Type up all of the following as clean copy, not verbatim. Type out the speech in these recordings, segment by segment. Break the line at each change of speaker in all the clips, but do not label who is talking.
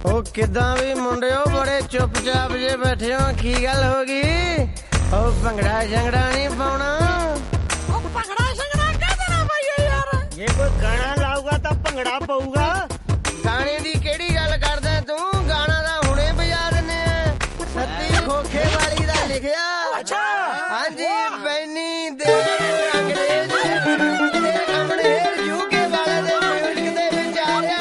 ਉਹ ਕਿੱਦਾਂ ਵੀ ਮੁੰਡਿਓ ਬੜੇ ਚੁੱਪ-ਚਾਪ ਜੇ ਬੈਠੇ ਹੋ, ਕੀ ਗੱਲ ਹੋ ਗਈ? ਉਹ ਭੰਗੜਾ ਸ਼ੰਗੜਾ ਨਹੀਂ ਪਾਉਣਾ?
ਉਹ ਭੰਗੜਾ ਸ਼ੰਗੜਾ ਕਾਹਦੇ ਨਾਲ ਪਾਈਏ ਯਾਰ?
ਜੇ ਕੋਈ ਗਾਣਾ ਲਾਊਗਾ ਤਾਂ ਭੰਗੜਾ ਪਊਗਾ। ਗਾਣੇ ਦੀ ਕਿਹੜੀ ਗੱਲ ਕਰਦਾ ਤੂੰ? ਗਾਣਾ ਤਾਂ ਹੁਣੇ ਵਜਾ ਦਿੰਨੇ ਆ। ਸੱਤੀ ਖੋਖੇ ਵਾਲੀ ਦਾ ਲਿਖਿਆ।
ਅੱਛਾ
ਹਾਂਜੀ ਬੈਨੀ ਦੇ ਅੰਗਰੇਜ਼ ਦੇ ਅੰਗਰੇਜ਼ ਯੂਕੇ ਵਾਲੇ ਦੇ ਮਿਊਜ਼ਿਕ ਦੇ ਵਿੱਚ ਆ ਰਿਹਾ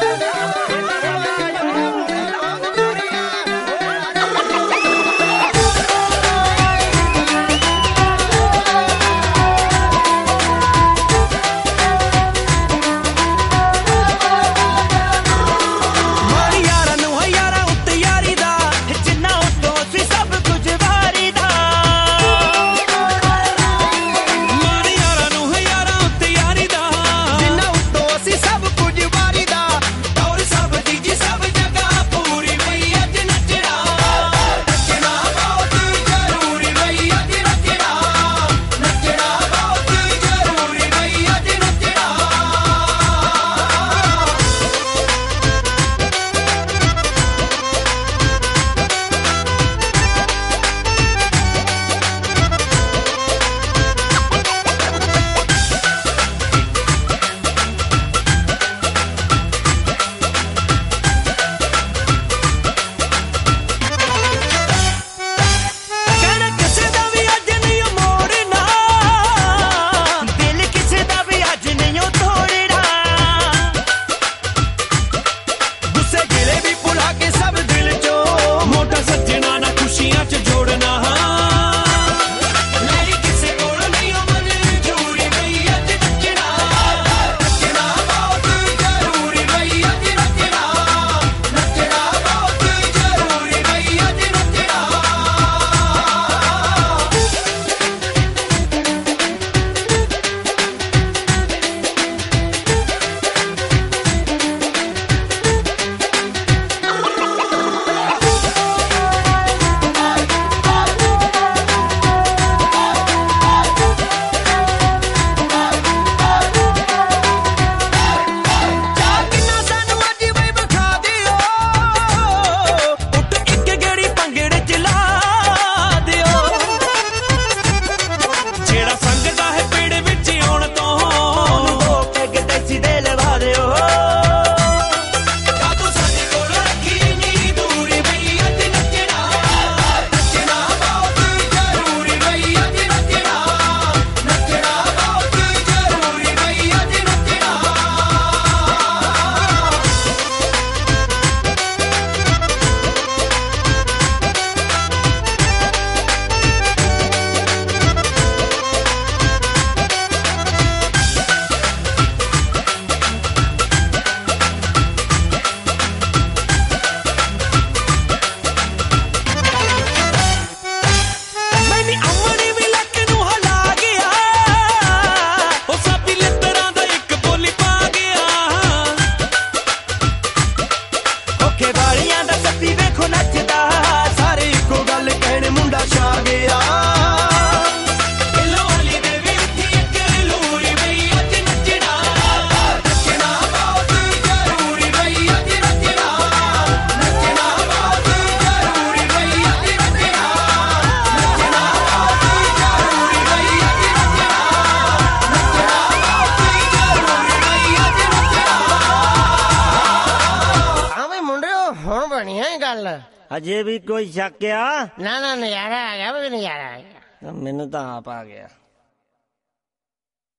ਅਜੇ ਵੀ ਕੋਈ ਸ਼ੱਕ ਆ?
ਨਾ ਨਜ਼ਾਰਾ ਆ ਗਿਆ, ਨਜ਼ਾਰਾ ਆ ਗਿਆ।
ਮੈਨੂੰ ਤਾਂ ਆਪ ਆ ਗਿਆ।